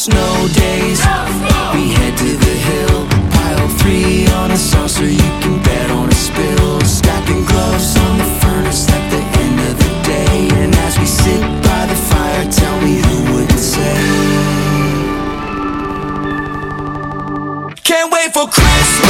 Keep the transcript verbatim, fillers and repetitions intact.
snow days. We head to the hill, pile three on a saucer, you can bet on a spill. Stacking gloves on the furnace at the end of the day. And as we sit by the fire, tell me who wouldn't say, can't wait for Christmas.